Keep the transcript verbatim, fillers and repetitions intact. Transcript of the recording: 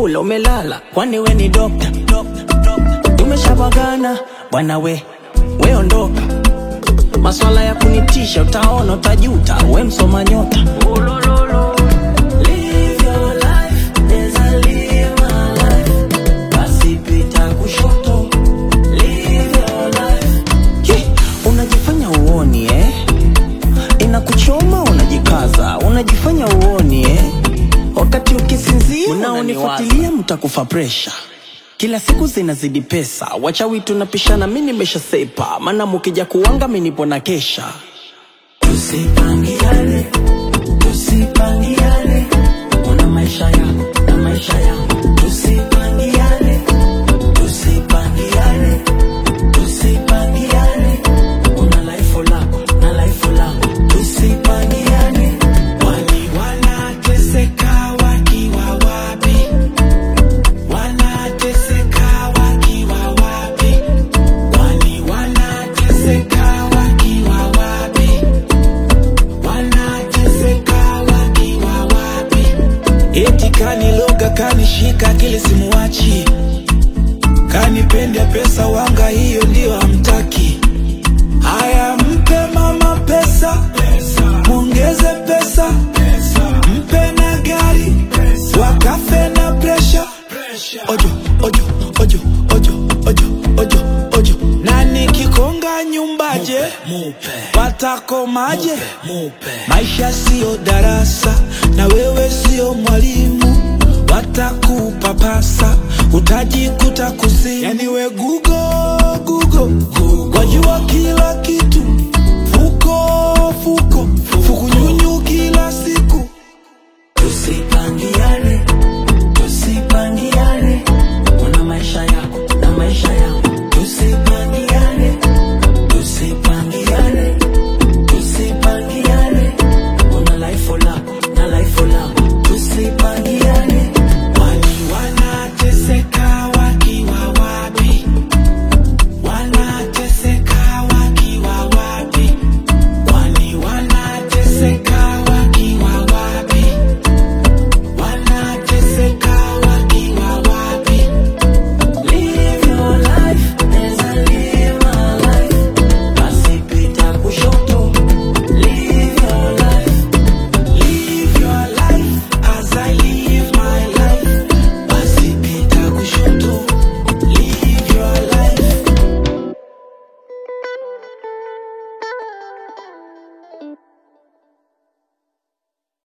umekula umelala, kwani we ni doctor? Tumeshabagana bwana we, we ondoka. Maswala ya kunitisha utaona utajuta, we msoma nyota. Live your life, neza live my life. Basi pita kushoto, live your life. Ye, unajifanya uoni eh? Inakuchoma unajikaza, unajifanya uoni eh? Wakati ukisinzia unaonifuatilia mtakufa pressure. Kila siku zinazidi pesa, wachawi tunapishana mimi nimesha sepa, maana mkija kuanga mimi nipo na kesha. Tusipangiane, tusipangiane, una maisha yako na maisha yangu. Tusipangiane, tusipangiane, tusipangiane, una life lako na life langu. Tusipangiane, wali wanateseka wakiwa wapi? Wanateseka wakiwa wapi? Wali wanateseka wakiwa wapi? Wanateseka wakiwa wapi? Eti kaniloga kanishika kile simuachi, kanipende pesa wanga hiyo ndio hamtaki. Haya mpe mama pesa, muongeze pesa, mpe na gari, wakafe na pressure. Ojo, ojo, ojo, ojo, ojo, ojo, ojo. Nani kikonga nyumbaje, patako maje. Maisha sio darasa, na wewe sio mwalimu. Watakupapasa, utajikuta ku